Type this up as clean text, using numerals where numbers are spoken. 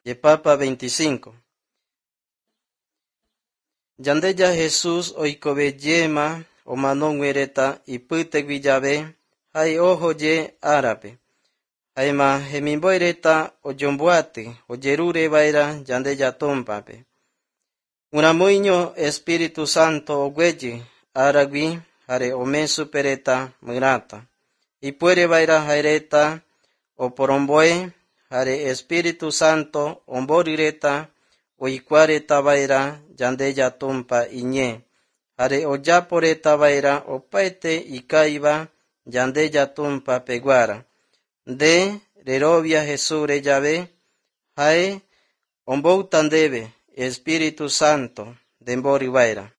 Papa 25. Yandeya Jesús oikobe yema omanonguereta ipute guillabe hay ojo ye árabe. Aima hemimboireta oyombuate oyerure baira yandeya tompape. Unamuiño Espíritu Santo ogüeye aragui hare ome supereta murata. Ipuere baira jaireta oporomboe hare Espíritu Santo omborireta oikuareta baira yandeya tompa iñe. Hare oyaporeta baira opaete ikaiba yandeya tompa peguara. De rerovia Jesús reyave hae omboutandebe Espíritu Santo dembori baira.